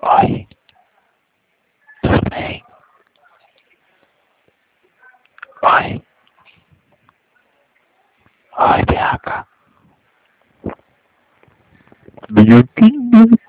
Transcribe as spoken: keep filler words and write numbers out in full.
Oi, tudo bem? Oi, oi, B H. Minha filha.